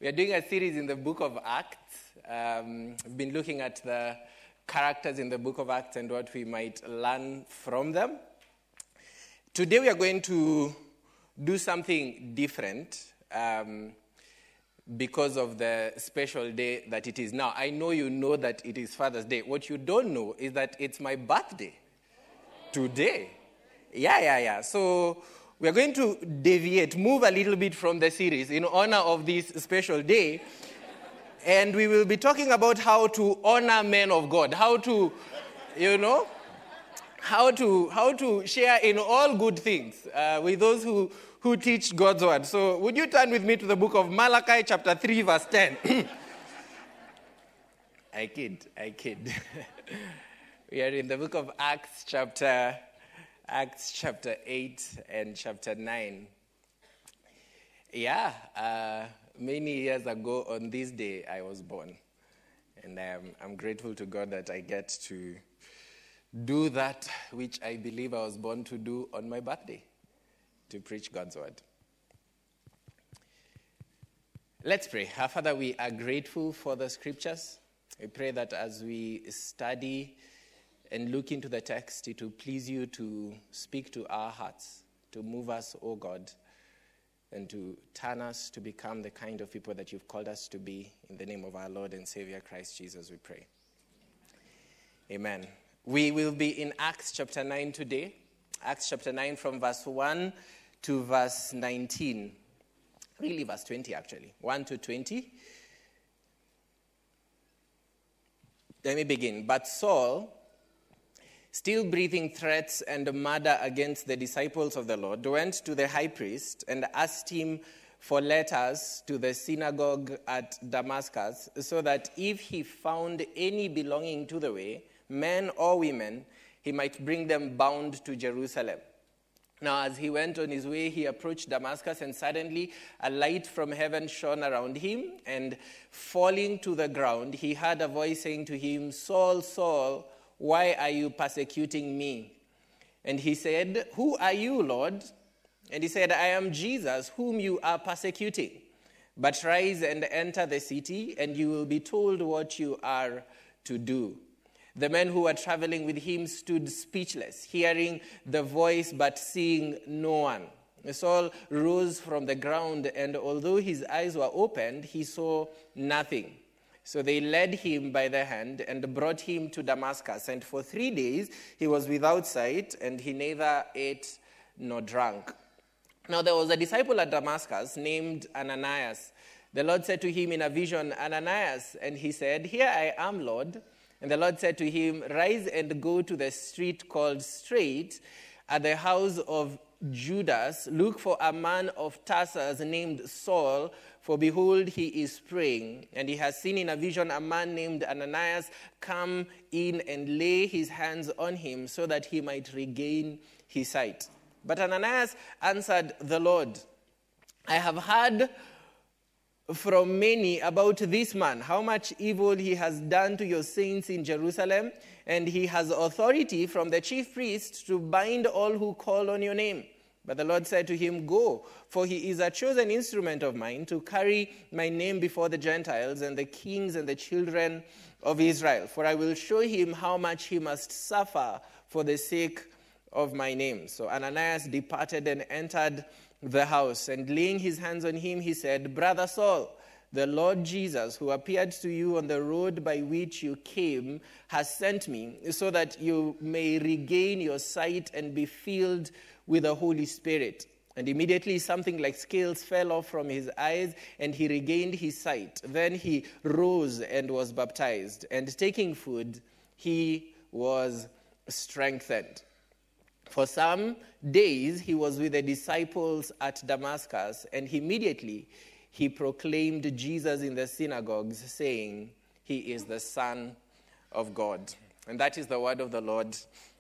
We are doing a series in the book of Acts. We've been looking at the characters in the book of Acts and what we might learn from them. Today we are going to do something different because of the special day that it is now. I know you know that it is Father's Day. What you don't know is that it's my birthday today. Yeah. So we are going to move a little bit from the series in honor of this special day. And we will be talking about how to honor men of God, how to share in all good things with those who teach God's word. So would you turn with me to the book of Malachi, chapter 3, verse 10. I kid. We are in the book of Acts chapter 8 and chapter 9. Many years ago on this day I was born. And I'm grateful to God that I get to do that which I believe I was born to do on my birthday, to preach God's word. Let's pray. Our Father, we are grateful for the scriptures. We pray that as we study and look into the text, it will please you to speak to our hearts, to move us, O God, and to turn us to become the kind of people that you've called us to be. In the name of our Lord and Savior, Christ Jesus, we pray. Amen. We will be in Acts chapter 9 today. Acts chapter 9 from verse 1 to verse 19. Really verse 20 actually. 1 to 20. Let me begin. But Saul, still breathing threats and murder against the disciples of the Lord, went to the high priest and asked him for letters to the synagogue at Damascus, so that if he found any belonging to the way, men or women, he might bring them bound to Jerusalem. Now, as he went on his way, he approached Damascus, and suddenly a light from heaven shone around him, and falling to the ground, he heard a voice saying to him, "Saul, Saul, why are you persecuting me?" And he said, "Who are you, Lord?" And he said, "I am Jesus, whom you are persecuting. But rise and enter the city, and you will be told what you are to do." The men who were traveling with him stood speechless, hearing the voice but seeing no one. Saul rose from the ground, and although his eyes were opened, he saw nothing. So they led him by the hand and brought him to Damascus. And for 3 days he was without sight, and he neither ate nor drank. Now there was a disciple at Damascus named Ananias. The Lord said to him in a vision, "Ananias." And he said, "Here I am, Lord." And the Lord said to him, "Rise and go to the street called Straight, at the house of Judas. Look for a man of Tarsus named Saul, for behold, he is praying. And he has seen in a vision a man named Ananias come in and lay his hands on him so that he might regain his sight." But Ananias answered the Lord, "I have heard from many about this man, how much evil he has done to your saints in Jerusalem, and he has authority from the chief priest to bind all who call on your name." But the Lord said to him, "Go, for he is a chosen instrument of mine to carry my name before the Gentiles and the kings and the children of Israel. For I will show him how much he must suffer for the sake of my name." So Ananias departed and entered the house, and laying his hands on him, he said, "Brother Saul, the Lord Jesus, who appeared to you on the road by which you came, has sent me so that you may regain your sight and be filled with the Holy Spirit." And immediately something like scales fell off from his eyes, and he regained his sight. Then he rose and was baptized. And taking food, he was strengthened. For some days he was with the disciples at Damascus, and immediately he proclaimed Jesus in the synagogues, saying, "He is the Son of God." And that is the word of the Lord.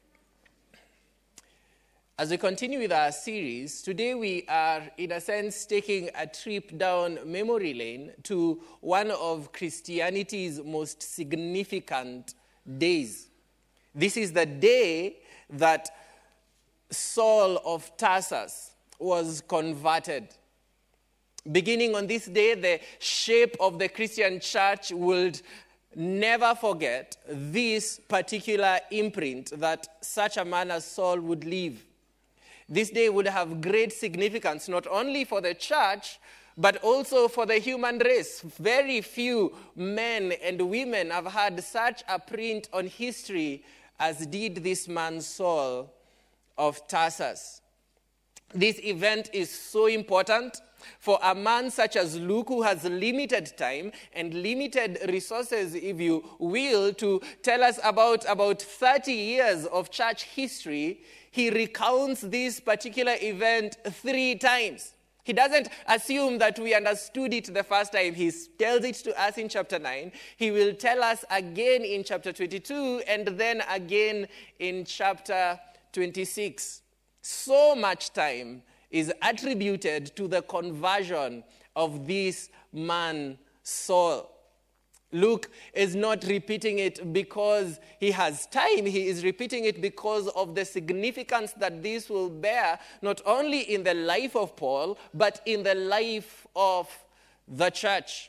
As we continue with our series, today we are, in a sense, taking a trip down memory lane to one of Christianity's most significant days. This is the day that Saul of Tarsus was converted. Beginning on this day, the shape of the Christian church would never forget this particular imprint that such a man as Saul would leave. This day would have great significance, not only for the church, but also for the human race. Very few men and women have had such a print on history as did this man Saul of Tarsus. This event is so important for a man such as Luke, who has limited time and limited resources, if you will, to tell us about 30 years of church history. He recounts this particular event 3 times. He doesn't assume that we understood it the first time. He tells it to us in chapter 9. He will tell us again in chapter 22 and then again in chapter 26. So much time is attributed to the conversion of this man Saul. Luke is not repeating it because he has time. He is repeating it because of the significance that this will bear, not only in the life of Paul, but in the life of the church.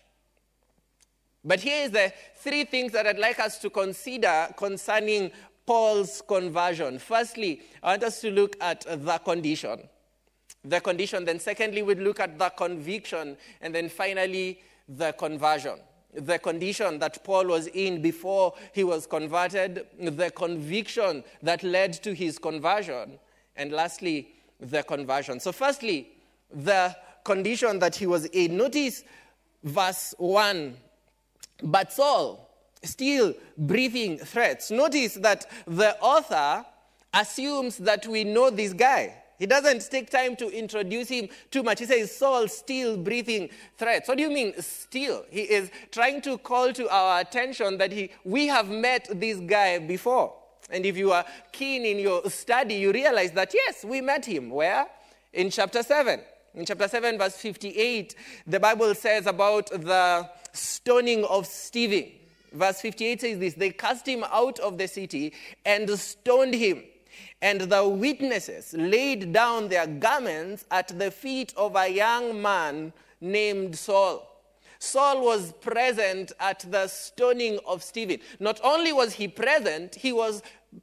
But here is the 3 things that I'd like us to consider concerning Paul's conversion. Firstly, I want us to look at the condition. The condition. Then secondly, we'd look at the conviction. And then finally, the conversion. The condition that Paul was in before he was converted, the conviction that led to his conversion, and lastly, the conversion. So firstly, the condition that he was in. Notice verse 1. But Saul, still breathing threats. Notice that the author assumes that we know this guy. He doesn't take time to introduce him too much. He says, Saul, still breathing threats. What do you mean, still? He is trying to call to our attention that we have met this guy before. And if you are keen in your study, you realize that, yes, we met him. Where? In chapter 7. In chapter 7, verse 58, the Bible says about the stoning of Stephen. Verse 58 says this: they cast him out of the city and stoned him. And the witnesses laid down their garments at the feet of a young man named Saul. Saul was present at the stoning of Stephen. Not only was he present, he was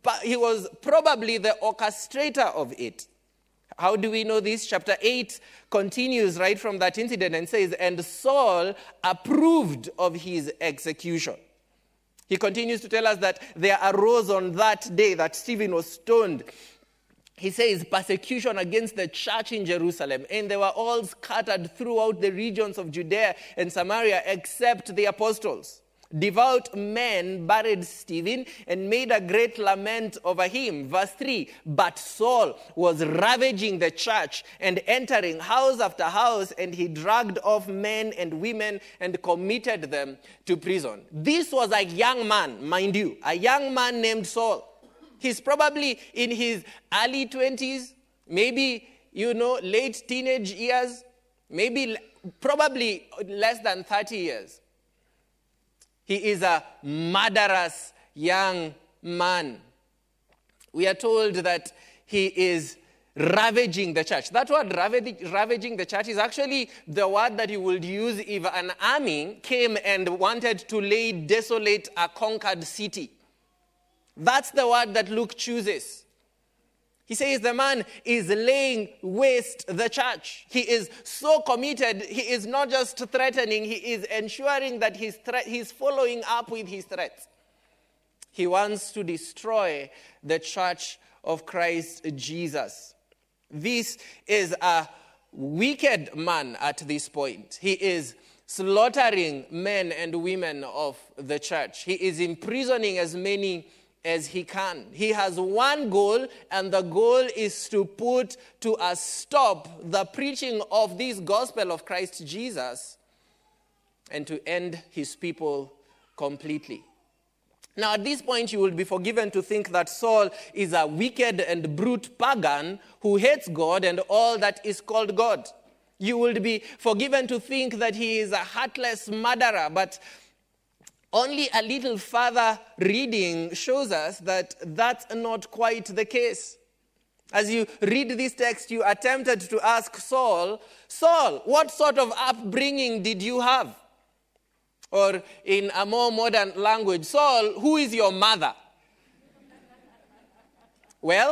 probably the orchestrator of it. How do we know this? Chapter 8 continues right from that incident and says, and Saul approved of his execution. He continues to tell us that there arose on that day that Stephen was stoned. He says persecution against the church in Jerusalem, and they were all scattered throughout the regions of Judea and Samaria except the apostles. Devout men buried Stephen and made a great lament over him. Verse 3, but Saul was ravaging the church and entering house after house, and he dragged off men and women and committed them to prison. This was a young man, mind you, a young man named Saul. He's probably in his early 20s, maybe, late teenage years, probably less than 30 years. He is a murderous young man. We are told that he is ravaging the church. That word ravaging the church is actually the word that you would use if an army came and wanted to lay desolate a conquered city. That's the word that Luke chooses. He says the man is laying waste the church. He is so committed. He is not just threatening. He is ensuring that he's following up with his threats. He wants to destroy the church of Christ Jesus. This is a wicked man at this point. He is slaughtering men and women of the church. He is imprisoning as many as he can. He has one goal, and the goal is to put to a stop the preaching of this gospel of Christ Jesus and to end his people completely. Now, at this point, you will be forgiven to think that Saul is a wicked and brute pagan who hates God and all that is called God. You will be forgiven to think that he is a heartless murderer, but only a little further reading shows us that that's not quite the case. As you read this text, you are tempted to ask Saul, Saul, what sort of upbringing did you have? Or in a more modern language, Saul, who is your mother? Well,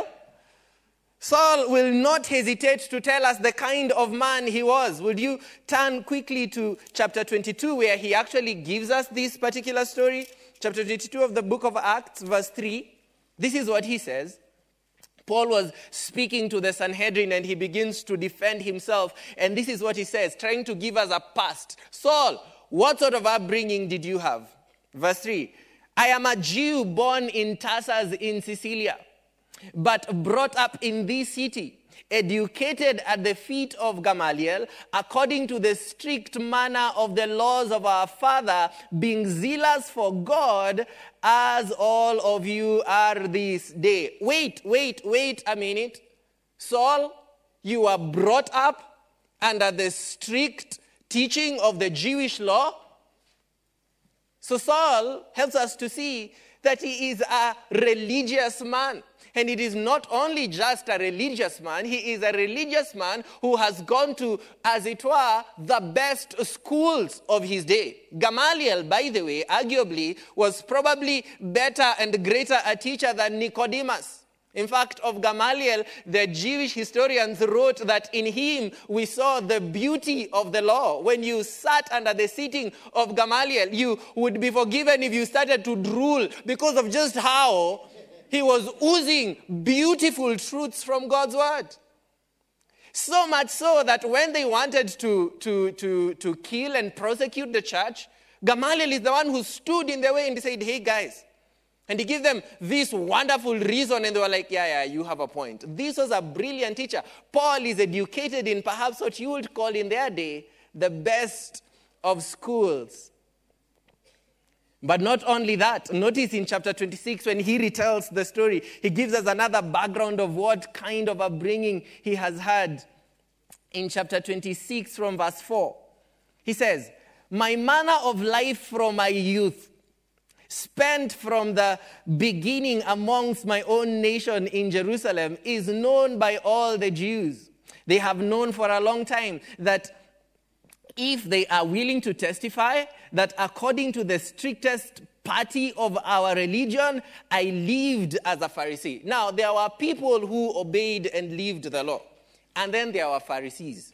Saul will not hesitate to tell us the kind of man he was. Would you turn quickly to chapter 22, where he actually gives us this particular story? Chapter 22 of the book of Acts, verse 3. This is what he says. Paul was speaking to the Sanhedrin and he begins to defend himself. And this is what he says, trying to give us a past. Saul, what sort of upbringing did you have? Verse 3. I am a Jew born in Tarsus in Cilicia, but brought up in this city, educated at the feet of Gamaliel, according to the strict manner of the laws of our father, being zealous for God, as all of you are this day. Wait a minute. Saul, you are brought up under the strict teaching of the Jewish law. So Saul helps us to see that he is a religious man. And it is not only just a religious man, he is a religious man who has gone to, as it were, the best schools of his day. Gamaliel, by the way, arguably, was probably better and greater a teacher than Nicodemus. In fact, of Gamaliel, the Jewish historians wrote that in him we saw the beauty of the law. When you sat under the seating of Gamaliel, you would be forgiven if you started to drool because of just how he was oozing beautiful truths from God's word. So much so that when they wanted to kill and prosecute the church, Gamaliel is the one who stood in their way and he said, hey guys. And he gave them this wonderful reason and they were like, yeah, you have a point. This was a brilliant teacher. Paul is educated in perhaps what you would call in their day the best of schools. But not only that, notice in chapter 26 when he retells the story, he gives us another background of what kind of upbringing he has had. In chapter 26 from verse 4, he says, my manner of life from my youth, spent from the beginning amongst my own nation in Jerusalem, is known by all the Jews. They have known for a long time that if they are willing to testify that according to the strictest party of our religion, I lived as a Pharisee. Now, there were people who obeyed and lived the law. And then there were Pharisees.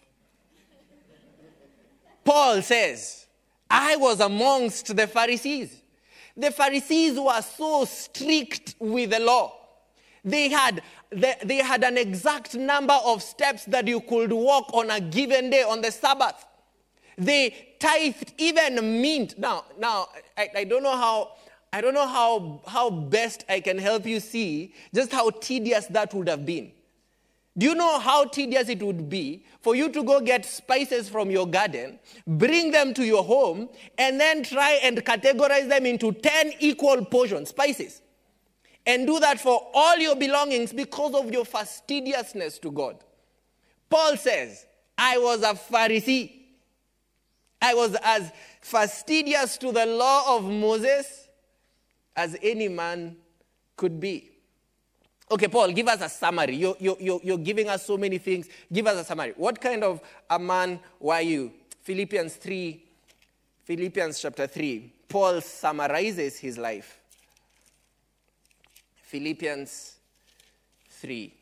Paul says, I was amongst the Pharisees. The Pharisees were so strict with the law. They had an exact number of steps that you could walk on a given day on the Sabbath. They tithed even mint. Now, I don't know how best I can help you see just how tedious that would have been. Do you know how tedious it would be for you to go get spices from your garden, bring them to your home, and then try and categorize them into 10 equal portions, spices, and do that for all your belongings because of your fastidiousness to God? Paul says, I was a Pharisee. I was as fastidious to the law of Moses as any man could be. Okay, Paul, give us a summary. You're giving us so many things. Give us a summary. What kind of a man were you? Philippians chapter 3. Paul summarizes his life. Philippians 3.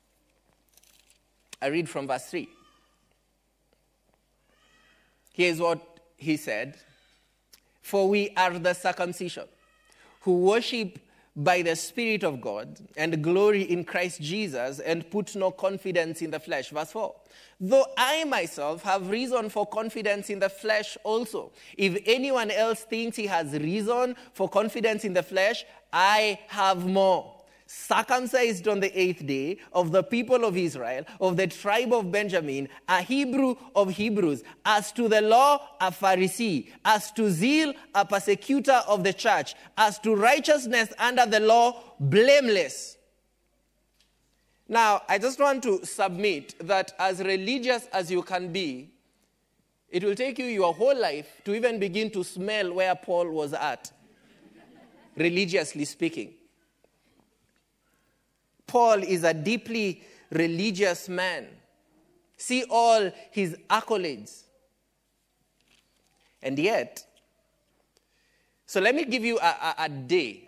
I read from verse 3. Here's what he said. For we are the circumcision, who worship by the Spirit of God and glory in Christ Jesus and put no confidence in the flesh. Verse 4. Though I myself have reason for confidence in the flesh also. If anyone else thinks he has reason for confidence in the flesh, I have more. Circumcised on the 8th day, of the people of Israel, of the tribe of Benjamin, a Hebrew of Hebrews, as to the law, a Pharisee, as to zeal, a persecutor of the church, as to righteousness under the law, blameless. Now, I just want to submit that as religious as you can be, it will take you your whole life to even begin to smell where Paul was at, religiously speaking. Paul is a deeply religious man. See all his accolades. And yet, so let me give you a day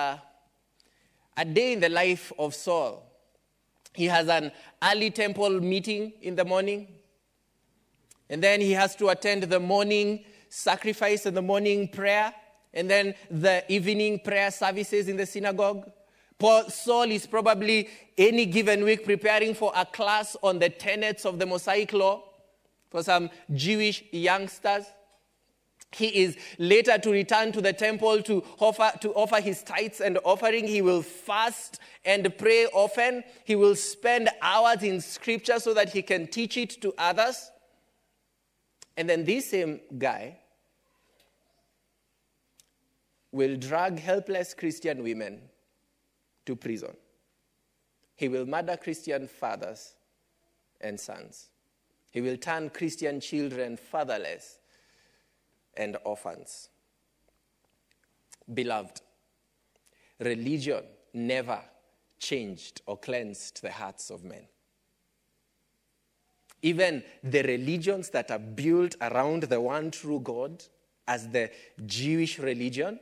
in the life of Saul. He has an early temple meeting in the morning, and then he has to attend the morning sacrifice and the morning prayer, and then the evening prayer services in the synagogue. Saul is probably any given week preparing for a class on the tenets of the Mosaic law for some Jewish youngsters. He is later to return to the temple to offer his tithes and offering. He will fast and pray often. He will spend hours in scripture so that he can teach it to others. And then this same guy will drag helpless Christian women to prison. He will murder Christian fathers and sons. He will turn Christian children fatherless and orphans. Beloved, religion never changed or cleansed the hearts of men. Even the religions that are built around the one true God, as the Jewish religion,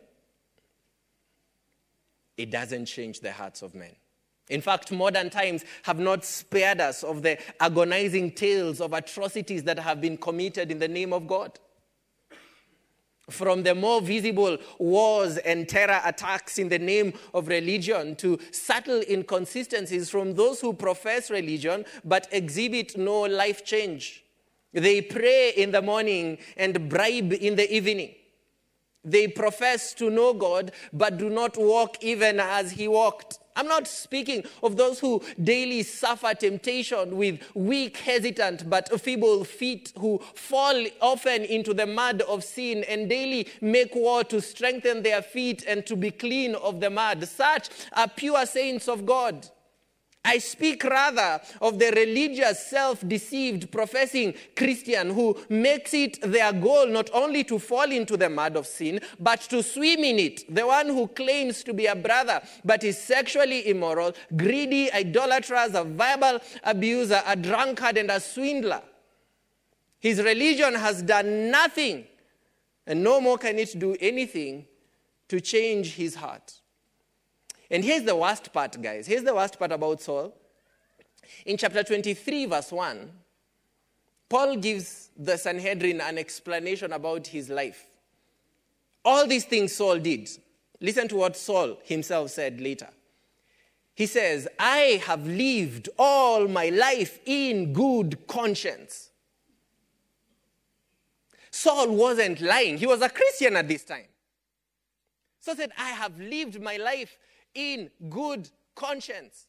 it doesn't change the hearts of men. In fact, modern times have not spared us of the agonizing tales of atrocities that have been committed in the name of God. From the more visible wars and terror attacks in the name of religion to subtle inconsistencies from those who profess religion but exhibit no life change. They pray in the morning and bribe in the evening. They profess to know God but do not walk even as he walked. I'm not speaking of those who daily suffer temptation with weak, hesitant, but feeble feet, who fall often into the mud of sin and daily make war to strengthen their feet and to be clean of the mud. Such are pure saints of God. I speak rather of the religious, self-deceived, professing Christian who makes it their goal not only to fall into the mud of sin, but to swim in it. The one who claims to be a brother, but is sexually immoral, greedy, idolatrous, a verbal abuser, a drunkard, and a swindler. His religion has done nothing, and no more can it do anything to change his heart. And here's the worst part, guys. Here's the worst part about Saul. In chapter 23, verse 1, Paul gives the Sanhedrin an explanation about his life. All these things Saul did. Listen to what Saul himself said later. He says, I have lived all my life in good conscience. Saul wasn't lying. He was a Christian at this time. Saul said, I have lived my life in good conscience.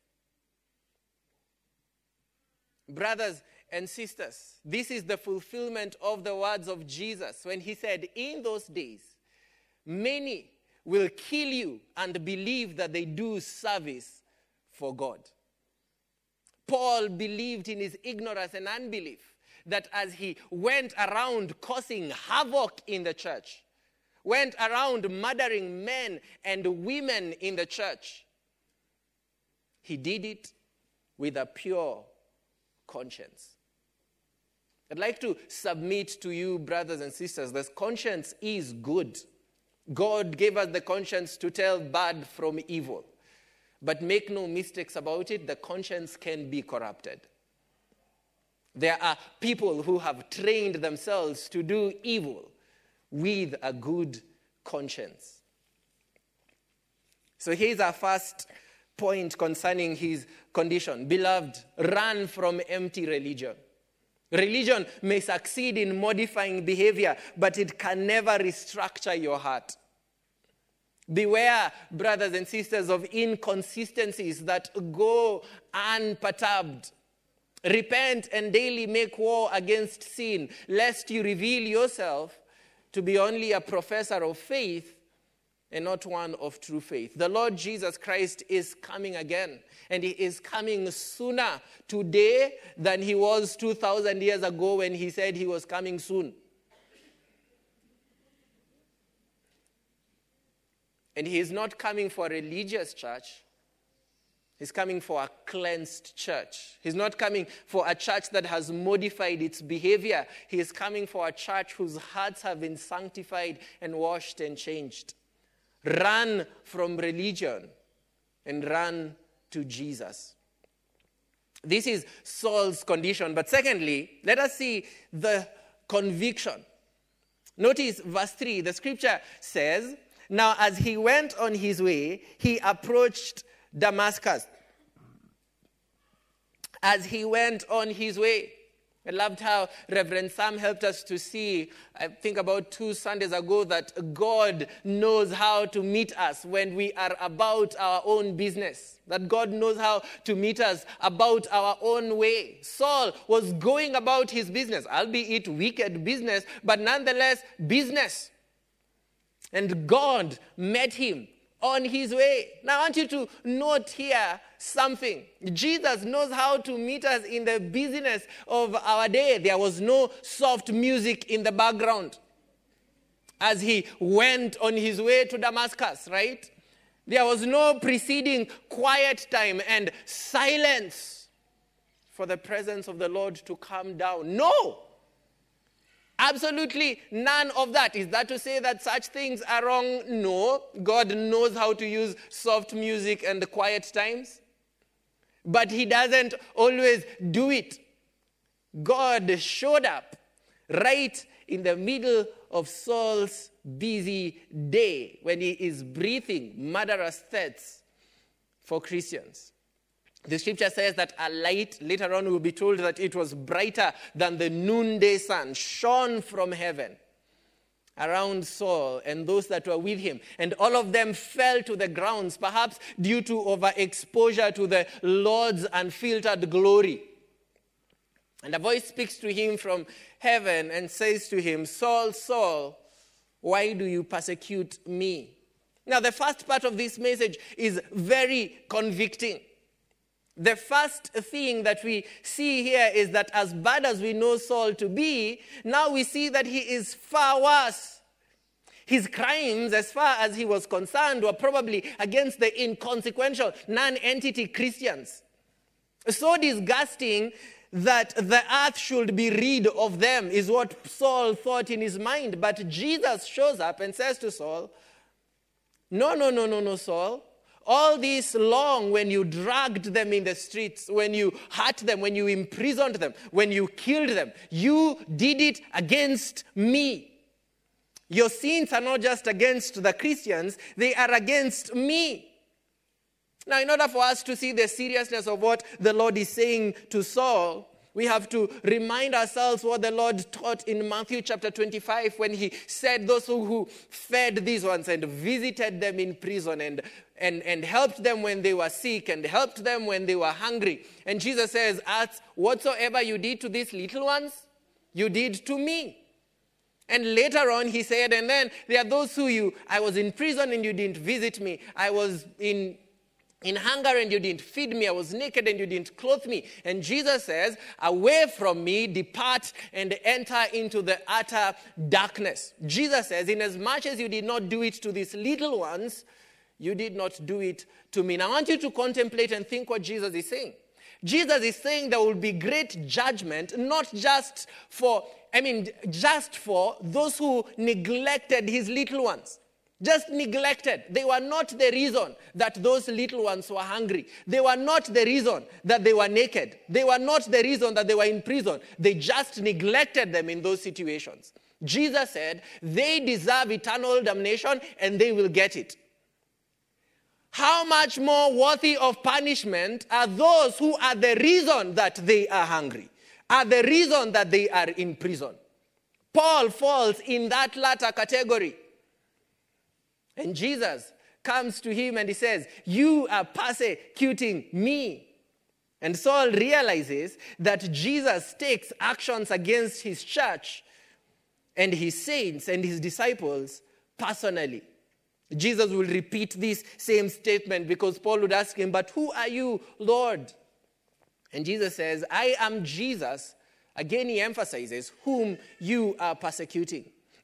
Brothers and sisters, this is the fulfillment of the words of Jesus when he said, in those days, many will kill you and believe that they do service for God. Paul believed in his ignorance and unbelief that as he went around causing havoc in the church, went around murdering men and women in the church, he did it with a pure conscience. I'd like to submit to you, brothers and sisters, that conscience is good. God gave us the conscience to tell bad from evil. But make no mistakes about it, the conscience can be corrupted. There are people who have trained themselves to do evil with a good conscience. So here's our first point concerning his condition. Beloved, run from empty religion. Religion may succeed in modifying behavior, but it can never restructure your heart. Beware, brothers and sisters, of inconsistencies that go unperturbed. Repent and daily make war against sin, lest you reveal yourself to be only a professor of faith and not one of true faith. The Lord Jesus Christ is coming again, and he is coming sooner today than he was 2,000 years ago when he said he was coming soon. And he is not coming for a religious church. He's coming for a cleansed church. He's not coming for a church that has modified its behavior. He is coming for a church whose hearts have been sanctified and washed and changed. Run from religion and run to Jesus. This is Saul's condition. But secondly, let us see the conviction. Notice verse 3. The scripture says, "Now as he went on his way, he approached Damascus." As he went on his way. I loved how Reverend Sam helped us to see, I think about 2 Sundays ago, that God knows how to meet us when we are about our own business. That God knows how to meet us about our own way. Saul was going about his business, albeit wicked business, but nonetheless business. And God met him on his way. Now I want you to note here something. Jesus knows how to meet us in the busyness of our day. There was no soft music in the background as he went on his way to Damascus, right? There was no preceding quiet time and silence for the presence of the Lord to come down. No! Absolutely none of that. Is that to say that such things are wrong? No. God knows how to use soft music and the quiet times. But he doesn't always do it. God showed up right in the middle of Saul's busy day when he is breathing murderous threats for Christians. The scripture says that a light, later on we'll be told that it was brighter than the noonday sun, shone from heaven around Saul and those that were with him. And all of them fell to the ground, perhaps due to overexposure to the Lord's unfiltered glory. And a voice speaks to him from heaven and says to him, "Saul, Saul, why do you persecute me?" Now, the first part of this message is very convicting. The first thing that we see here is that as bad as we know Saul to be, now we see that he is far worse. His crimes, as far as he was concerned, were probably against the inconsequential, non-entity Christians. So disgusting that the earth should be rid of them is what Saul thought in his mind. But Jesus shows up and says to Saul, No, Saul. All this long, when you dragged them in the streets, when you hurt them, when you imprisoned them, when you killed them, you did it against me. Your sins are not just against the Christians, they are against me. Now, in order for us to see the seriousness of what the Lord is saying to Saul, we have to remind ourselves what the Lord taught in Matthew chapter 25 when he said those who fed these ones and visited them in prison and helped them when they were sick and helped them when they were hungry. And Jesus says, "As whatsoever you did to these little ones, you did to me." And later on he said, and then there are those who I was in prison and you didn't visit me. I was in hunger and you didn't feed me. I was naked and you didn't clothe me. And Jesus says, "Away from me, depart and enter into the utter darkness." Jesus says, "Inasmuch as you did not do it to these little ones, you did not do it to me." Now I want you to contemplate and think what Jesus is saying. Jesus is saying there will be great judgment, not just for those who neglected his little ones. Just neglected. They were not the reason that those little ones were hungry. They were not the reason that they were naked. They were not the reason that they were in prison. They just neglected them in those situations. Jesus said they deserve eternal damnation and they will get it. How much more worthy of punishment are those who are the reason that they are hungry, are the reason that they are in prison? Paul falls in that latter category. And Jesus comes to him and he says, "You are persecuting me." And Saul realizes that Jesus takes actions against his church and his saints and his disciples personally. Jesus will repeat this same statement because Paul would ask him, "But who are you, Lord?" And Jesus says, "I am Jesus." Again, he emphasizes whom you are persecuting.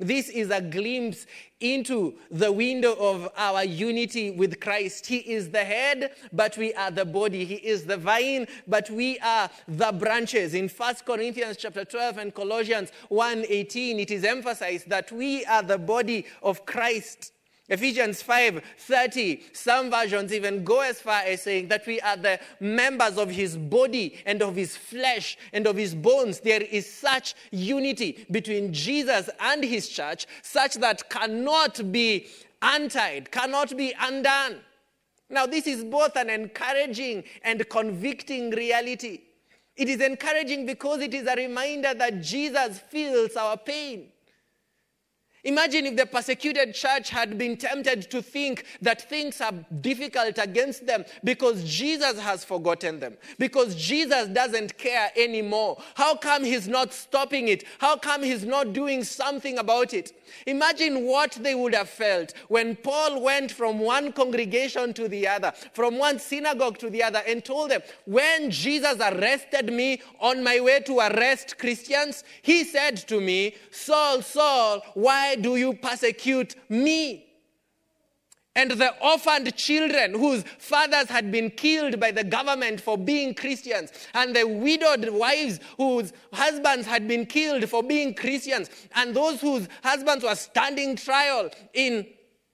This is a glimpse into the window of our unity with Christ. He is the head, but we are the body. He is the vine, but we are the branches. In 1 Corinthians chapter 12 and Colossians 1:18, it is emphasized that we are the body of Christ. Ephesians 5:30, some versions even go as far as saying that we are the members of his body and of his flesh and of his bones. There is such unity between Jesus and his church, such that cannot be untied, cannot be undone. Now, this is both an encouraging and convicting reality. It is encouraging because it is a reminder that Jesus feels our pain. Imagine if the persecuted church had been tempted to think that things are difficult against them because Jesus has forgotten them, because Jesus doesn't care anymore. How come he's not stopping it? How come he's not doing something about it? Imagine what they would have felt when Paul went from one congregation to the other, from one synagogue to the other, and told them, when Jesus arrested me on my way to arrest Christians, he said to me, Saul, Saul, why do you persecute me? And the orphaned children whose fathers had been killed by the government for being Christians, and the widowed wives whose husbands had been killed for being Christians, and those whose husbands were standing trial in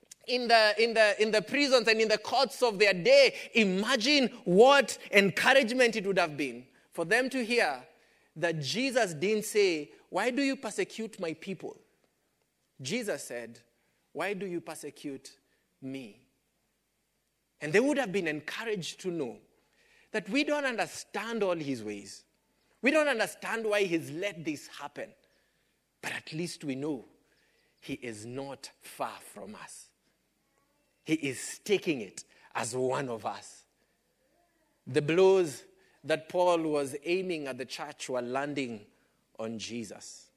the prisons and in the courts of their day. Imagine what encouragement it would have been for them to hear that Jesus didn't say, why do you persecute my people? Jesus said, why do you persecute me? And they would have been encouraged to know that we don't understand all his ways. We don't understand why he's let this happen. But at least we know he is not far from us. He is taking it as one of us. The blows that Paul was aiming at the church were landing on Jesus.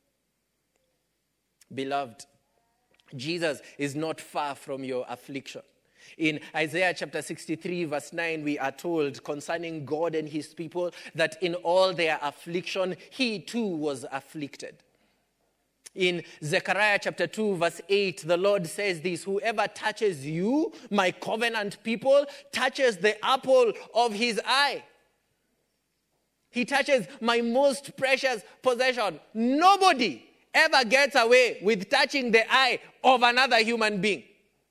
Beloved, Jesus is not far from your affliction. In Isaiah chapter 63 verse 9, we are told concerning God and his people that in all their affliction, he too was afflicted. In Zechariah chapter 2 verse 8, the Lord says this, whoever touches you, my covenant people, touches the apple of his eye. He touches my most precious possession. Nobody ever gets away with touching the eye of another human being.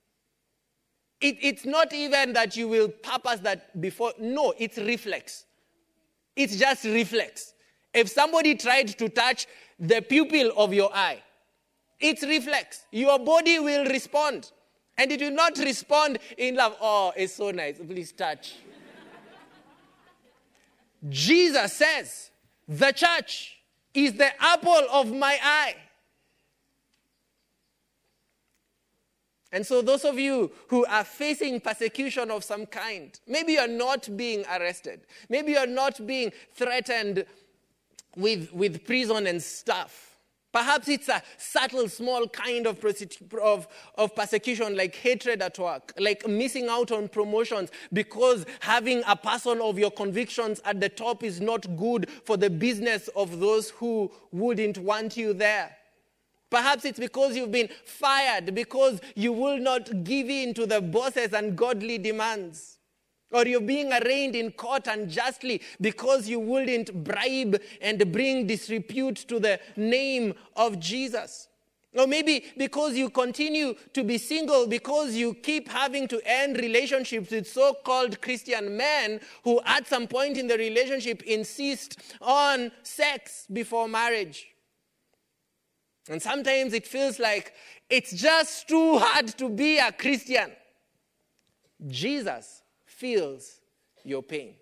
It's not even that you will purpose that before. No, it's reflex. It's just reflex. If somebody tried to touch the pupil of your eye, it's reflex. Your body will respond. And it will not respond in love. Oh, it's so nice. Please touch. Jesus says, the church is the apple of my eye. And so those of you who are facing persecution of some kind, maybe you're not being arrested. Maybe you're not being threatened with prison and stuff. Perhaps it's a subtle, small kind of persecution, like hatred at work, like missing out on promotions because having a person of your convictions at the top is not good for the business of those who wouldn't want you there. Perhaps it's because you've been fired, because you will not give in to the bosses and godly demands. Or you're being arraigned in court unjustly because you wouldn't bribe and bring disrepute to the name of Jesus. Or maybe because you continue to be single because you keep having to end relationships with so-called Christian men who at some point in the relationship insist on sex before marriage. And sometimes it feels like it's just too hard to be a Christian. Jesus feels your pain.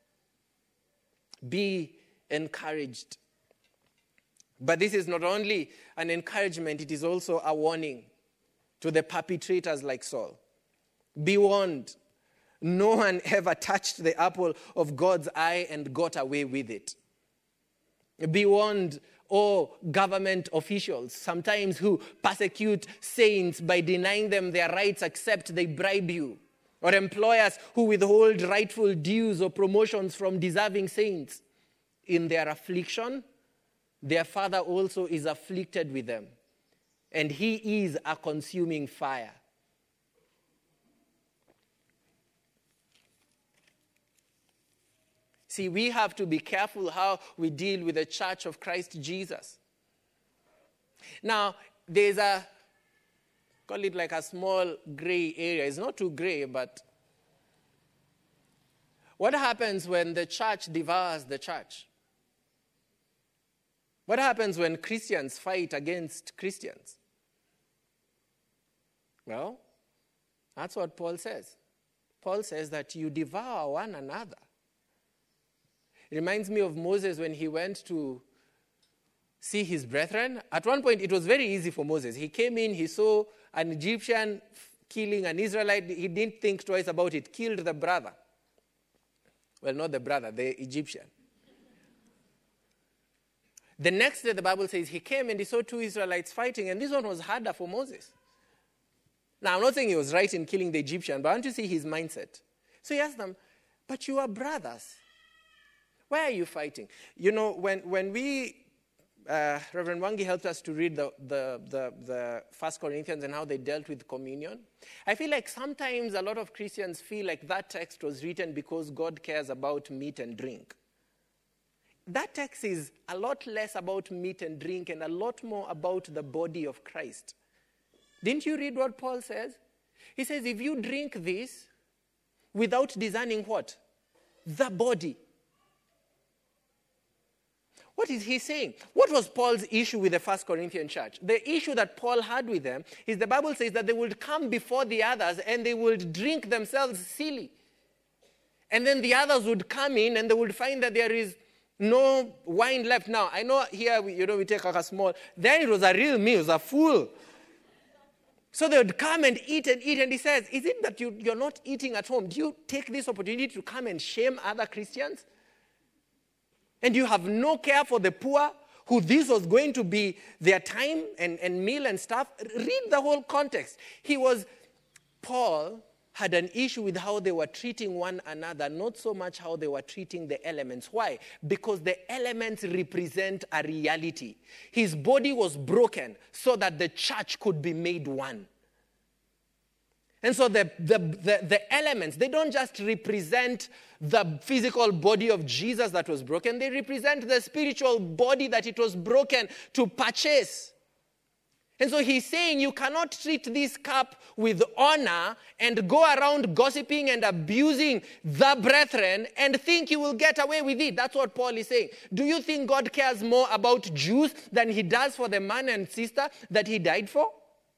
Be encouraged. But this is not only an encouragement, it is also a warning to the perpetrators like Saul. Be warned. No one ever touched the apple of God's eye and got away with it. Be warned, government officials, sometimes who persecute saints by denying them their rights except they bribe you. Or employers who withhold rightful dues or promotions from deserving saints. In their affliction, their Father also is afflicted with them. And he is a consuming fire. See, we have to be careful how we deal with the church of Christ Jesus. Now, there's call it like a small gray area. It's not too gray, but what happens when the church devours the church? What happens when Christians fight against Christians? Well, that's what Paul says. Paul says that you devour one another. It reminds me of Moses when he went to see his brethren. At one point, it was very easy for Moses. He came in, he saw an Egyptian killing an Israelite. He didn't think twice about it, killed the brother. Well, not the brother, the Egyptian. The next day, the Bible says, he came and he saw two Israelites fighting, and this one was harder for Moses. Now, I'm not saying he was right in killing the Egyptian, but I want to see his mindset. So he asked them, but you are brothers. Why are you fighting? You know, when we, Reverend Wangi helped us to read the 1 Corinthians and how they dealt with communion, I feel like sometimes a lot of Christians feel like that text was written because God cares about meat and drink. That text is a lot less about meat and drink and a lot more about the body of Christ. Didn't you read what Paul says? He says, if you drink this without discerning what? The body. What is he saying? What was Paul's issue with the 1 Corinthian church? The issue that Paul had with them is the Bible says that they would come before the others and they would drink themselves silly. And then the others would come in and they would find that there is no wine left. Now, I know here, we take like a small. Then it was a real meal, it was a full. So they would come and eat, and he says, is it that you're not eating at home? Do you take this opportunity to come and shame other Christians? And you have no care for the poor, who this was going to be their time and meal and stuff? Read the whole context. Paul had an issue with how they were treating one another, not so much how they were treating the elements. Why? Because the elements represent a reality. His body was broken so that the church could be made one. And so the elements, they don't just represent the physical body of Jesus that was broken, they represent the spiritual body that it was broken to purchase. And so he's saying you cannot treat this cup with honor and go around gossiping and abusing the brethren and think you will get away with it. That's what Paul is saying. Do you think God cares more about Jews than he does for the man and sister that he died for?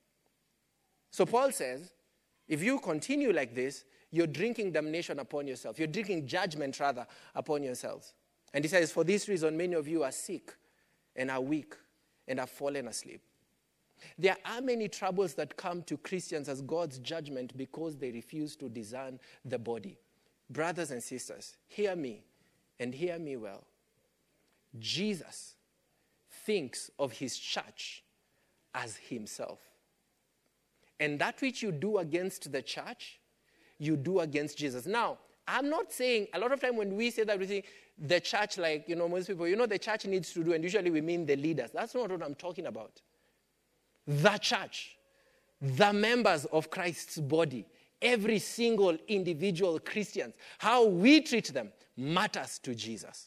So Paul says, if you continue like this, you're drinking damnation upon yourself. You're drinking judgment, rather, upon yourselves. And he says, for this reason, many of you are sick and are weak and have fallen asleep. There are many troubles that come to Christians as God's judgment because they refuse to discern the body. Brothers and sisters, hear me and hear me well. Jesus thinks of his church as himself. And that which you do against the church, you do against Jesus. Now, I'm not saying, a lot of time when we say that, we think the church, like, most people, the church needs to do, and usually we mean the leaders. That's not what I'm talking about. The church, the members of Christ's body, every single individual Christian, how we treat them matters to Jesus.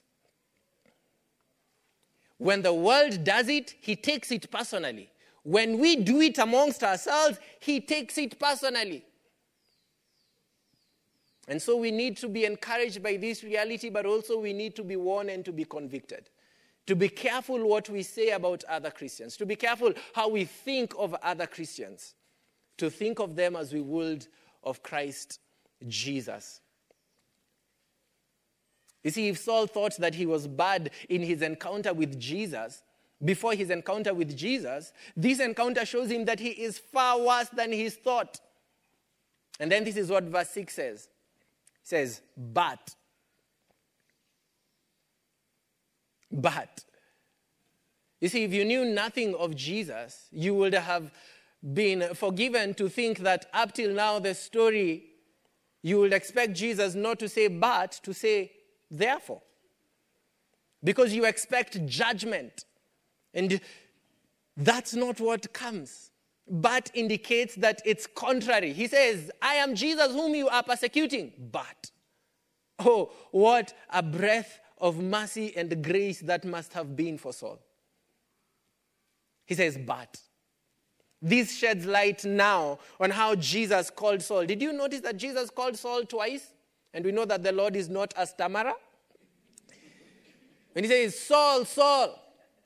When the world does it, he takes it personally. When we do it amongst ourselves, he takes it personally. And so we need to be encouraged by this reality, but also we need to be warned and to be convicted. To be careful what we say about other Christians. To be careful how we think of other Christians. To think of them as we would of Christ Jesus. You see, if Saul thought that he was bad in his encounter with Jesus, before his encounter with Jesus, this encounter shows him that he is far worse than he thought. And then this is what verse 6 says. It says, But. You see, if you knew nothing of Jesus, you would have been forgiven to think that up till now the story, you would expect Jesus not to say but, to say therefore. Because you expect judgment. And That's not what comes, but indicates that it's contrary. He says, I am Jesus whom you are persecuting. But, oh, what a breath of mercy and grace that must have been for Saul. He says, but. This sheds light now on how Jesus called Saul. Did you notice that Jesus called Saul twice? And we know that the Lord is not a stammerer. When he says, Saul, Saul.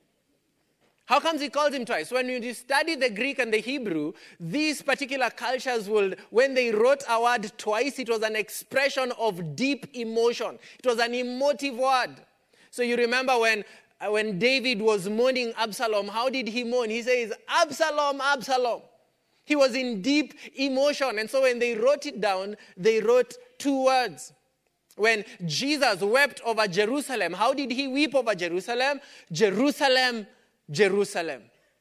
How comes he calls him twice? When you study the Greek and the Hebrew, these particular cultures when they wrote a word twice, it was an expression of deep emotion. It was an emotive word. So you remember when David was mourning Absalom, how did he mourn? He says, Absalom, Absalom. He was in deep emotion. And so when they wrote it down, they wrote two words. When Jesus wept over Jerusalem, how did he weep over Jerusalem? Jerusalem, Jerusalem.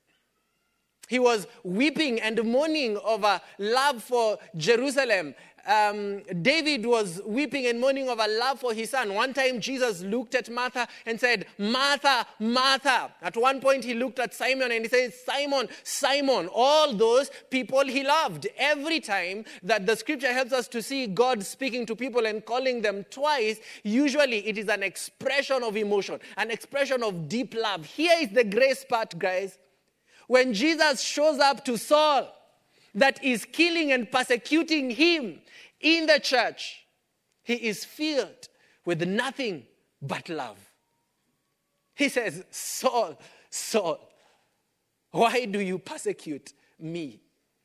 He was weeping and mourning over love for Jerusalem. David was weeping and mourning over love for his son. One time Jesus looked at Martha and said, Martha, Martha. At one point he looked at Simon and he said, Simon, Simon. All those people he loved. Every time that the scripture helps us to see God speaking to people and calling them twice, usually it is an expression of emotion, an expression of deep love. Here is the grace part, guys. When Jesus shows up to Saul, that is killing and persecuting him in the church, he is filled with nothing but love. He says, Saul, Saul, why do you persecute me?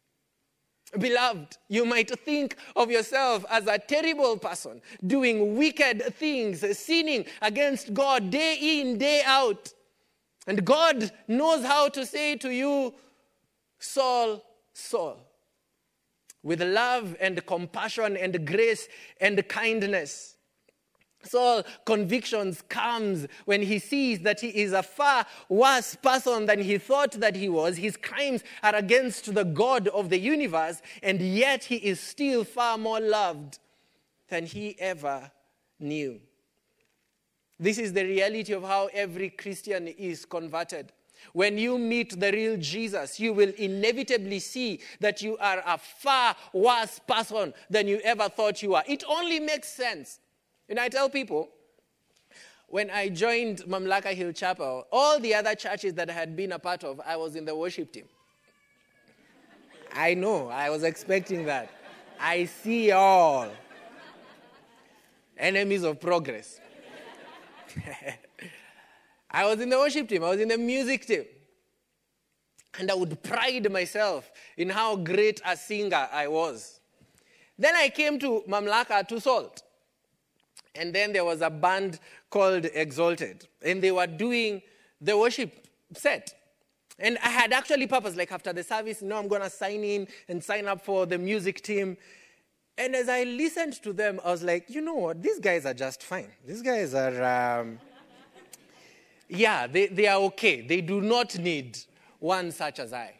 Beloved, you might think of yourself as a terrible person, doing wicked things, sinning against God day in, day out. And God knows how to say to you, Saul, Saul, with love and compassion and grace and kindness. Saul's convictions comes when he sees that he is a far worse person than he thought that he was. His crimes are against the God of the universe, and yet he is still far more loved than he ever knew. This is the reality of how every Christian is converted. When you meet the real Jesus, you will inevitably see that you are a far worse person than you ever thought you are. It only makes sense. And I tell people, when I joined Mamlaka Hill Chapel, all the other churches that I had been a part of, I was in the worship team. I know, I was expecting that. I see all. Enemies of progress. I was in the worship team. I was in the music team. And I would pride myself in how great a singer I was. Then I came to Mamlaka to Salt. And then there was a band called Exalted. And they were doing the worship set. And I had actually purpose, like after the service, I'm going to sign in and sign up for the music team. And as I listened to them, I was like, you know what? These guys are just fine. These guys are... they are okay. They do not need one such as I.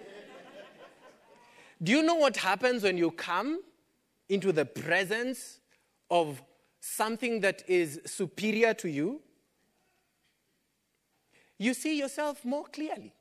Do you know what happens when you come into the presence of something that is superior to you? You see yourself more clearly.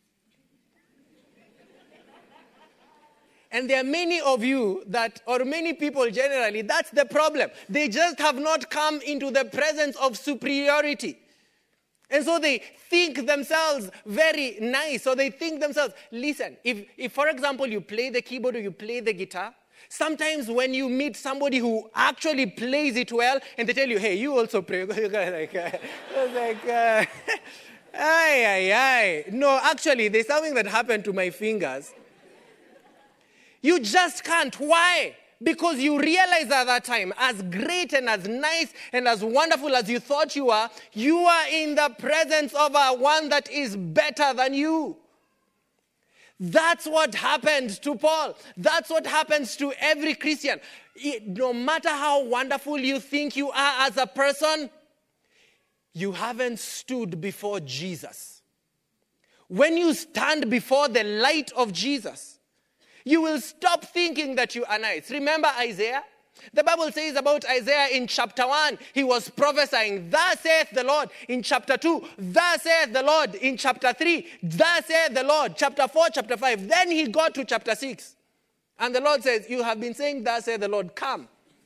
And there are many of you or many people generally, that's the problem. They just have not come into the presence of superiority. And so they think themselves very nice. So they think themselves, listen, if for example, you play the keyboard or you play the guitar, sometimes when you meet somebody who actually plays it well, and they tell you, hey, you also play. No, actually, there's something that happened to my fingers. You just can't. Why? Because you realize at that time, as great and as nice and as wonderful as you thought you are in the presence of one that is better than you. That's what happened to Paul. That's what happens to every Christian. No matter how wonderful you think you are as a person, you haven't stood before Jesus. When you stand before the light of Jesus, you will stop thinking that you are nice. Remember Isaiah? The Bible says about Isaiah in chapter 1, he was prophesying, thus saith the Lord. In chapter 2, thus saith the Lord. In chapter 3, thus saith the Lord. Chapter 4, chapter 5. Then he got to chapter 6. And the Lord says, you have been saying, thus saith the Lord, come.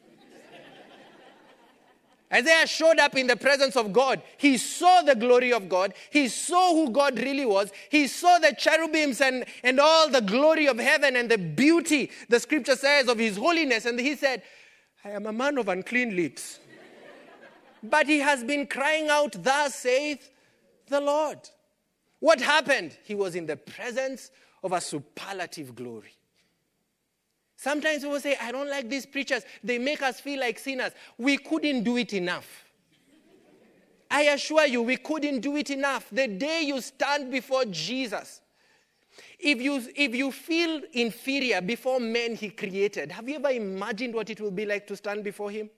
Isaiah showed up in the presence of God. He saw the glory of God. He saw who God really was. He saw the cherubims and all the glory of heaven and the beauty, the scripture says, of his holiness. And he said, I am a man of unclean lips. But he has been crying out, thus saith the Lord. What happened? He was in the presence of a superlative glory. Sometimes people say, I don't like these preachers. They make us feel like sinners. We couldn't do it enough. I assure you, we couldn't do it enough. The day you stand before Jesus, if you feel inferior before men he created, have you ever imagined what it will be like to stand before him?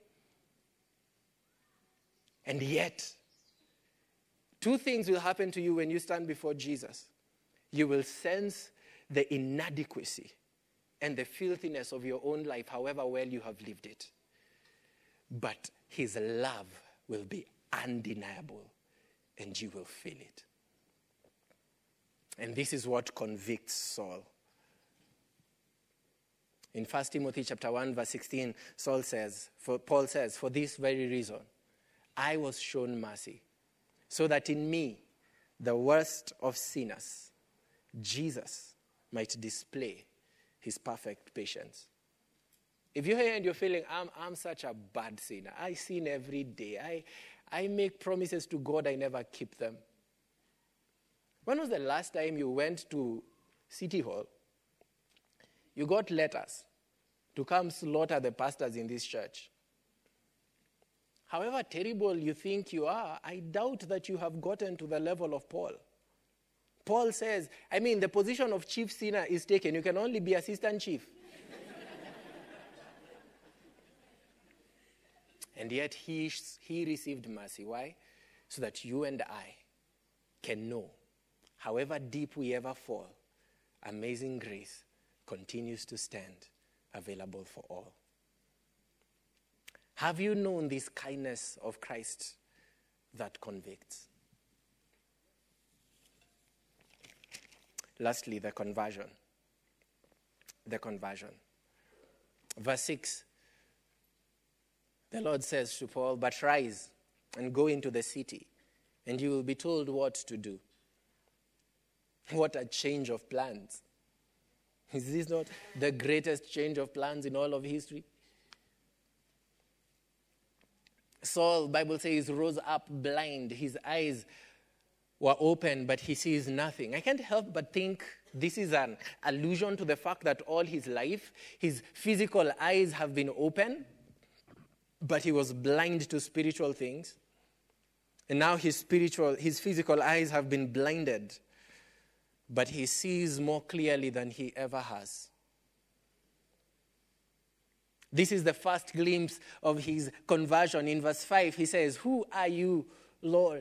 And yet, two things will happen to you when you stand before Jesus. You will sense the inadequacy and the filthiness of your own life, however well you have lived it. But his love will be undeniable, and you will feel it. And this is what convicts Saul. In 1 Timothy chapter 1, verse 16, Paul says, for this very reason, I was shown mercy, so that in me, the worst of sinners, Jesus might display his perfect patience. If you're here and you're feeling, I'm such a bad sinner. I sin every day. I make promises to God, I never keep them. When was the last time you went to City Hall? You got letters to come slaughter the pastors in this church. However terrible you think you are, I doubt that you have gotten to the level of Paul. Paul says, the position of chief sinner is taken. You can only be assistant chief. And yet he received mercy. Why? So that you and I can know, however deep we ever fall, amazing grace continues to stand available for all. Have you known this kindness of Christ that convicts? Lastly, the conversion. The conversion. Verse 6, the Lord says to Paul, but rise and go into the city, and you will be told what to do. What a change of plans. Is this not the greatest change of plans in all of history? Saul, Bible says, rose up blind. His eyes were open, but he sees nothing. I can't help but think this is an allusion to the fact that all his life, his physical eyes have been open, but he was blind to spiritual things. And now his physical eyes have been blinded, but he sees more clearly than he ever has. This is the first glimpse of his conversion. In verse 5, he says, who are you, Lord?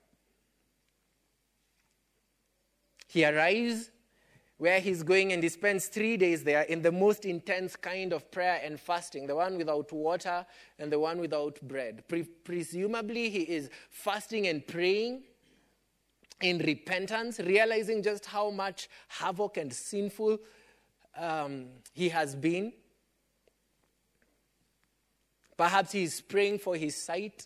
He arrives where he's going and he spends 3 days there in the most intense kind of prayer and fasting, the one without water and the one without bread. Presumably, he is fasting and praying in repentance, realizing just how much havoc and sinful he has been. Perhaps he's praying for his sight.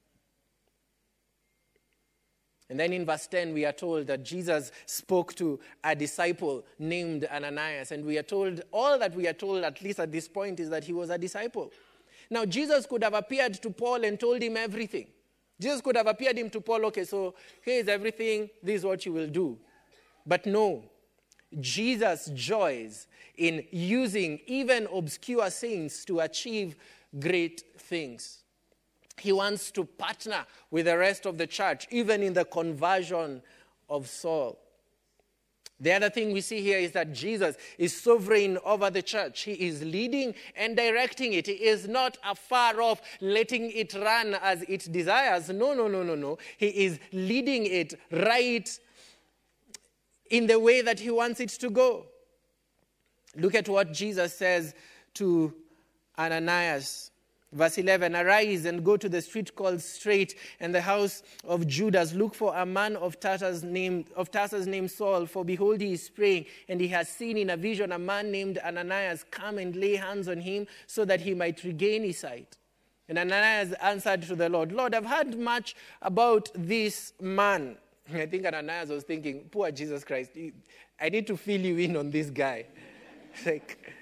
And then in verse 10, we are told that Jesus spoke to a disciple named Ananias. And we are told, all that we are told, at least at this point, is that he was a disciple. Now, Jesus could have appeared to Paul and told him everything. Jesus could have appeared to Paul, okay, so here's everything, this is what you will do. But no, Jesus joys in using even obscure saints to achieve great things. He wants to partner with the rest of the church, even in the conversion of Saul. The other thing we see here is that Jesus is sovereign over the church. He is leading and directing it. He is not afar off letting it run as it desires. No. He is leading it right in the way that he wants it to go. Look at what Jesus says to Ananias. Verse 11, arise and go to the street called Straight and the house of Judas. Look for a man of Tarsus named Saul, for behold, he is praying, and he has seen in a vision a man named Ananias come and lay hands on him so that he might regain his sight. And Ananias answered to the Lord, Lord, I've heard much about this man. I think Ananias was thinking, poor Jesus Christ, I need to fill you in on this guy. Like,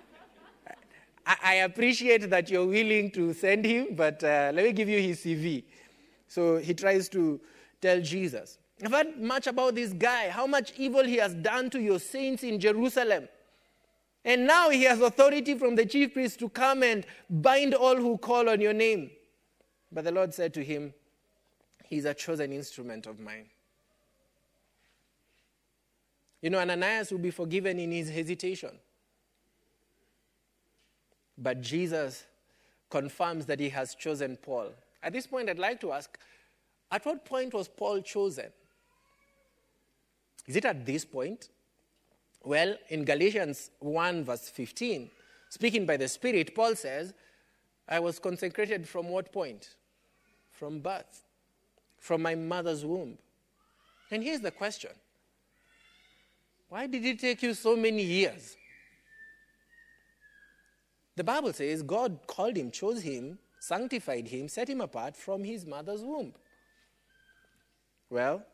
I appreciate that you're willing to send him, but let me give you his CV. So he tries to tell Jesus, I've heard much about this guy, how much evil he has done to your saints in Jerusalem. And now he has authority from the chief priest to come and bind all who call on your name. But the Lord said to him, he's a chosen instrument of mine. You know, Ananias will be forgiven in his hesitation. But Jesus confirms that he has chosen Paul. At this point, I'd like to ask, at what point was Paul chosen? Is it at this point? Well, in Galatians 1 verse 15, speaking by the Spirit, Paul says, I was consecrated from what point? From birth, from my mother's womb. And here's the question. Why did it take you so many years? The Bible says God called him, chose him, sanctified him, set him apart from his mother's womb. Well,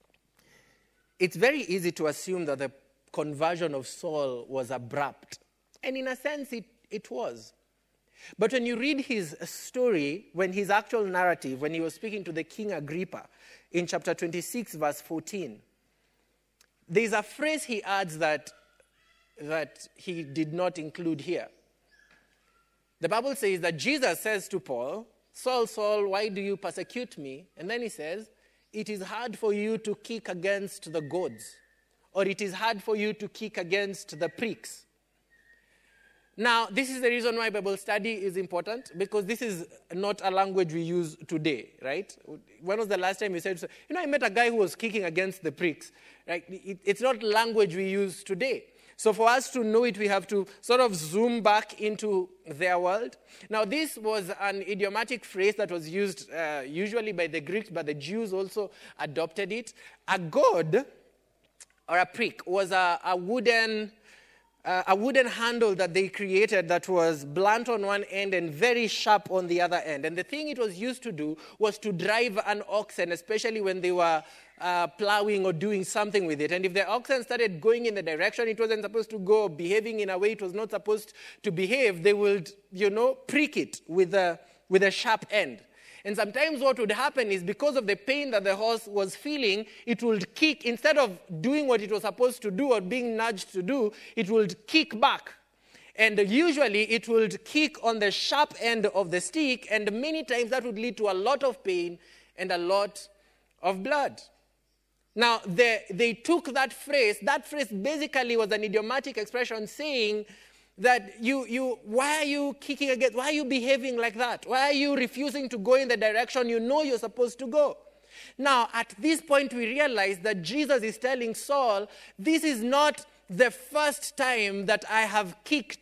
it's very easy to assume that the conversion of Saul was abrupt. And in a sense, it was. But when you read his story, when his actual narrative, when he was speaking to the King Agrippa, in chapter 26, verse 14, there's a phrase he adds that he did not include here. The Bible says that Jesus says to Paul, Saul, Saul, why do you persecute me? And then he says, it is hard for you to kick against the goads, or it is hard for you to kick against the pricks. Now, this is the reason why Bible study is important, because this is not a language we use today, right? When was the last time you said, I met a guy who was kicking against the pricks, right? It's not language we use today. So for us to know it, we have to sort of zoom back into their world. Now, this was an idiomatic phrase that was used usually by the Greeks, but the Jews also adopted it. A goad, or a prick, was a wooden handle that they created that was blunt on one end and very sharp on the other end. And the thing it was used to do was to drive an oxen, especially when they were plowing or doing something with it. And if the oxen started going in the direction it wasn't supposed to go, behaving in a way it was not supposed to behave, they would, prick it with a sharp end. And sometimes what would happen is, because of the pain that the horse was feeling, it would kick, instead of doing what it was supposed to do or being nudged to do, it would kick back. And usually it would kick on the sharp end of the stick, and many times that would lead to a lot of pain and a lot of blood. Now, they took that phrase basically was an idiomatic expression saying that why are you kicking against, why are you behaving like that? Why are you refusing to go in the direction you know you're supposed to go? Now, at this point, we realize that Jesus is telling Saul, this is not the first time that I have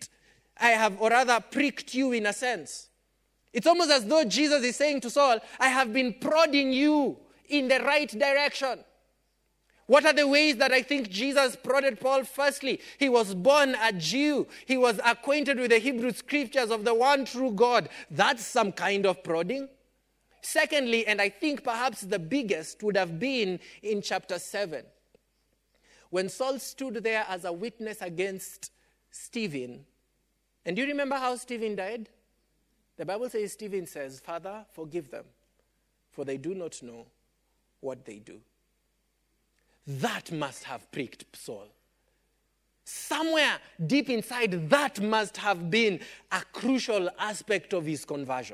pricked you in a sense. It's almost as though Jesus is saying to Saul, I have been prodding you in the right direction. What are the ways that I think Jesus prodded Paul? Firstly, he was born a Jew. He was acquainted with the Hebrew scriptures of the one true God. That's some kind of prodding. Secondly, and I think perhaps the biggest, would have been in chapter 7. When Saul stood there as a witness against Stephen. And do you remember how Stephen died? The Bible says, Stephen says, Father, forgive them, for they do not know what they do. That must have pricked Saul. Somewhere deep inside, that must have been a crucial aspect of his conversion.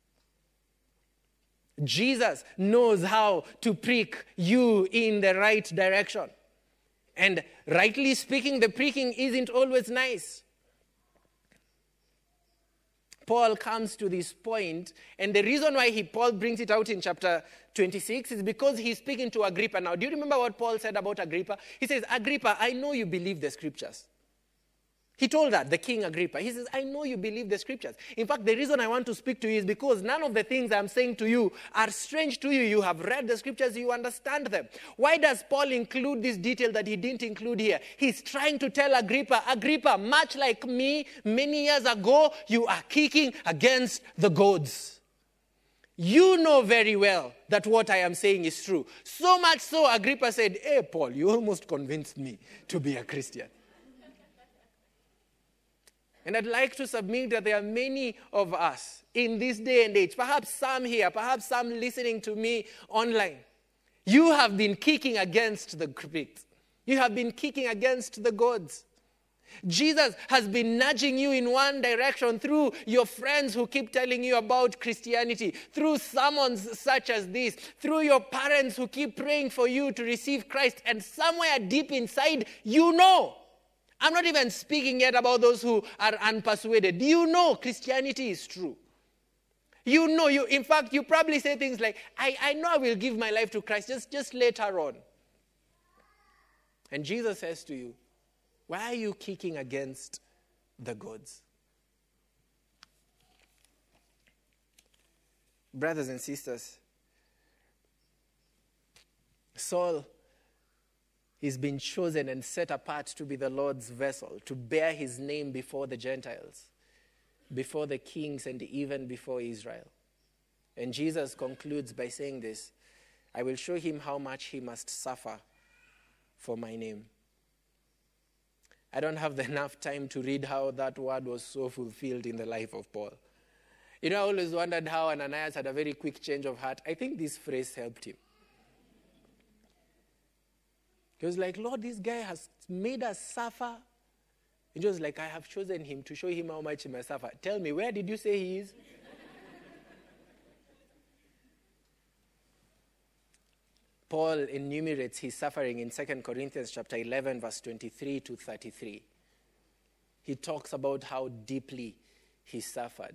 Jesus knows how to prick you in the right direction. And rightly speaking, the pricking isn't always nice. Paul comes to this point, and the reason why Paul brings it out in chapter 26 is because he's speaking to Agrippa. Now, do you remember what Paul said about Agrippa? He says, Agrippa, I know you believe the scriptures. He told that, the King Agrippa. He says, I know you believe the scriptures. In fact, the reason I want to speak to you is because none of the things I'm saying to you are strange to you. You have read the scriptures, you understand them. Why does Paul include this detail that he didn't include here? He's trying to tell Agrippa, much like me, many years ago, you are kicking against the goads. You know very well that what I am saying is true. So much so, Agrippa said, hey, Paul, you almost convinced me to be a Christian. And I'd like to submit that there are many of us in this day and age, perhaps some here, perhaps some listening to me online. You have been kicking against the pricks. You have been kicking against the gods. Jesus has been nudging you in one direction through your friends who keep telling you about Christianity, through sermons such as this, through your parents who keep praying for you to receive Christ, and somewhere deep inside, you know. I'm not even speaking yet about those who are unpersuaded. You know Christianity is true. You know, in fact, you probably say things like, I know I will give my life to Christ, just later on. And Jesus says to you, why are you kicking against the gods? Brothers and sisters, Saul he's been chosen and set apart to be the Lord's vessel, to bear his name before the Gentiles, before the kings, and even before Israel. And Jesus concludes by saying this, I will show him how much he must suffer for my name. I don't have enough time to read how that word was so fulfilled in the life of Paul. You know, I always wondered how Ananias had a very quick change of heart. I think this phrase helped him. He was like, Lord, this guy has made us suffer. He was like, I have chosen him to show him how much he must suffer. Tell me, where did you say he is? Paul enumerates his suffering in 2 Corinthians chapter 11, verse 23 to 33. He talks about how deeply he suffered.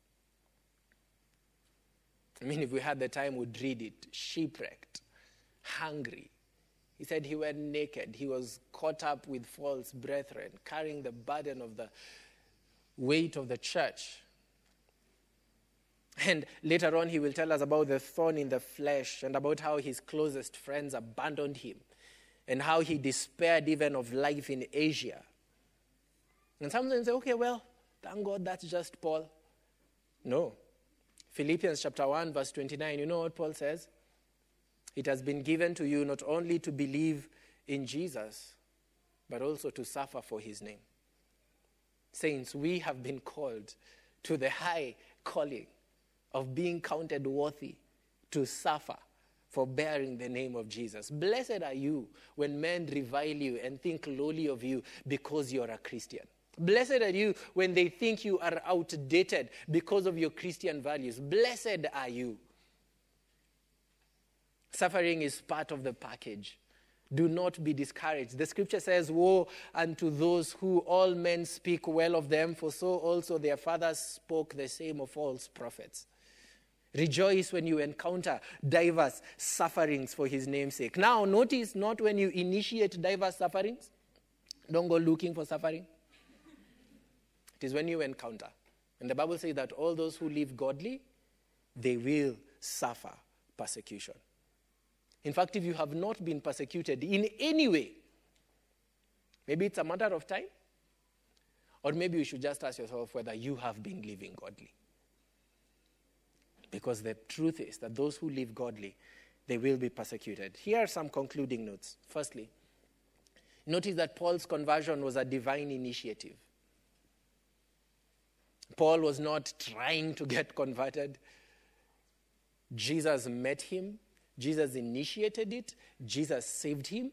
I mean, if we had the time, we'd read it. Shipwrecked, hungry. He said he went naked. He was caught up with false brethren, carrying the burden of the weight of the church. And later on, he will tell us about the thorn in the flesh and about how his closest friends abandoned him and how he despaired even of life in Asia. And some say, okay, well, thank God that's just Paul. No. Philippians chapter 1, verse 29, you know what Paul says? It has been given to you not only to believe in Jesus, but also to suffer for his name. Saints, we have been called to the high calling of being counted worthy to suffer for bearing the name of Jesus. Blessed are you when men revile you and think lowly of you because you're a Christian. Blessed are you when they think you are outdated because of your Christian values. Blessed are you. Suffering is part of the package. Do not be discouraged. The scripture says, woe unto those who all men speak well of them, for so also their fathers spoke the same of false prophets. Rejoice when you encounter diverse sufferings for his name's sake. Now, notice not when you initiate diverse sufferings. Don't go looking for suffering. It is when you encounter. And the Bible says that all those who live godly, they will suffer persecution. In fact, if you have not been persecuted in any way, maybe it's a matter of time, or maybe you should just ask yourself whether you have been living godly. Because the truth is that those who live godly, they will be persecuted. Here are some concluding notes. Firstly, notice that Paul's conversion was a divine initiative. Paul was not trying to get converted. Jesus met him. Jesus initiated it. Jesus saved him.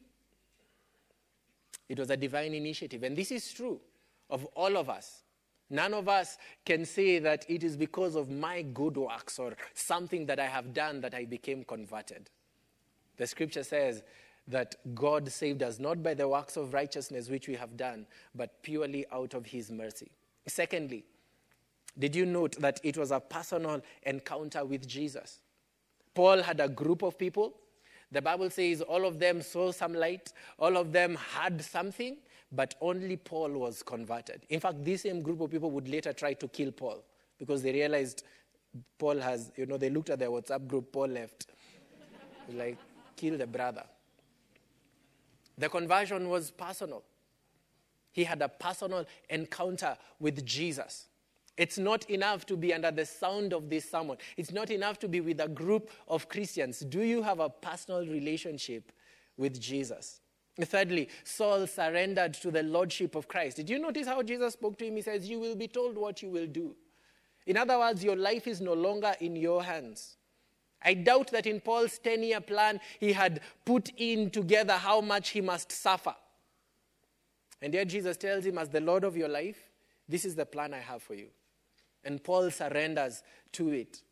It was a divine initiative. And this is true of all of us. None of us can say that it is because of my good works or something that I have done that I became converted. The scripture says that God saved us not by the works of righteousness which we have done, but purely out of his mercy. Secondly, did you note that it was a personal encounter with Jesus? Paul had a group of people. The Bible says all of them saw some light. All of them had something. but only Paul was converted. In fact, this same group of people would later try to kill Paul because they realized Paul has, they looked at their WhatsApp group, Paul left. Like, kill the brother. The conversion was personal. He had a personal encounter with Jesus. It's not enough to be under the sound of this sermon. It's not enough to be with a group of Christians. Do you have a personal relationship with Jesus? Thirdly, Saul surrendered to the lordship of Christ. Did you notice how Jesus spoke to him? He says, you will be told what you will do. In other words, your life is no longer in your hands. I doubt that in Paul's 10-year plan, he had put in together how much he must suffer. And yet Jesus tells him, as the Lord of your life, this is the plan I have for you. And Paul surrenders to it.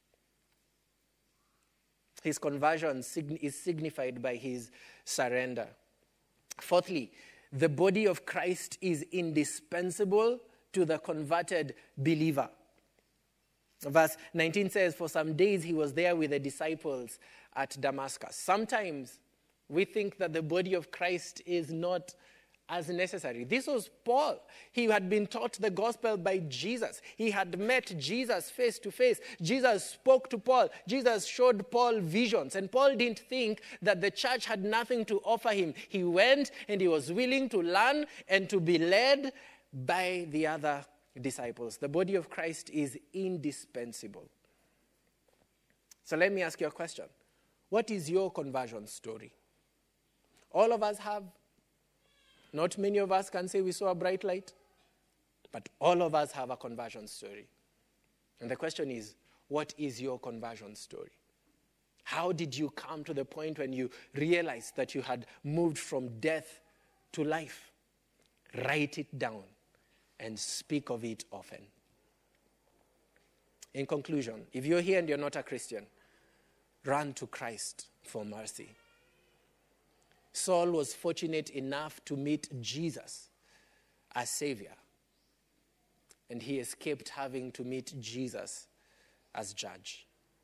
His conversion is signified by his surrender. Fourthly, the body of Christ is indispensable to the converted believer. Verse 19 says, for some days he was there with the disciples at Damascus. Sometimes we think that the body of Christ is not as necessary. This was Paul. He had been taught the gospel by Jesus. He had met Jesus face to face. Jesus spoke to Paul. Jesus showed Paul visions. And Paul didn't think that the church had nothing to offer him. He went and he was willing to learn and to be led by the other disciples. The body of Christ is indispensable. So let me ask you a question. What is your conversion story? All of us have. Not many of us can say we saw a bright light, but all of us have a conversion story. And the question is, what is your conversion story? How did you come to the point when you realized that you had moved from death to life? Write it down and speak of it often. In conclusion, if you're here and you're not a Christian, run to Christ for mercy. Saul was fortunate enough to meet Jesus as Savior. And he escaped having to meet Jesus as judge.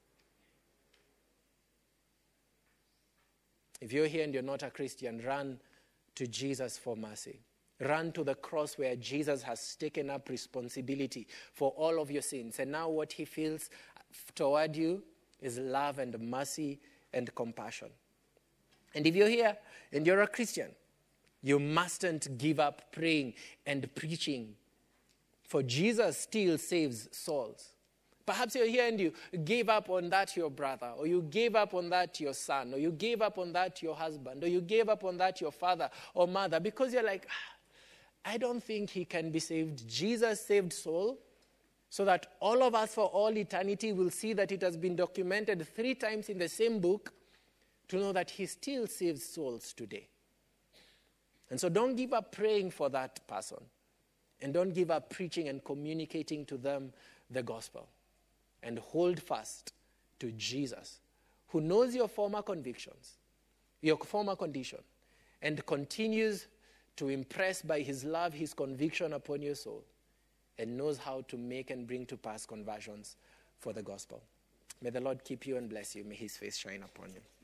If you're here and you're not a Christian, run to Jesus for mercy. Run to the cross where Jesus has taken up responsibility for all of your sins. And now what he feels toward you is love and mercy and compassion. And if you're here and you're a Christian, you mustn't give up praying and preaching, for Jesus still saves souls. Perhaps you're here and you gave up on that your brother, or you gave up on that your son, or you gave up on that your husband, or you gave up on that your father or mother, because you're like, I don't think he can be saved. Jesus saved soul, so that all of us for all eternity will see that it has been documented 3 times in the same book, to know that he still saves souls today. And so don't give up praying for that person. And don't give up preaching and communicating to them the gospel. And hold fast to Jesus, who knows your former convictions, your former condition, and continues to impress by his love, his conviction upon your soul, and knows how to make and bring to pass conversions for the gospel. May the Lord keep you and bless you. May his face shine upon you.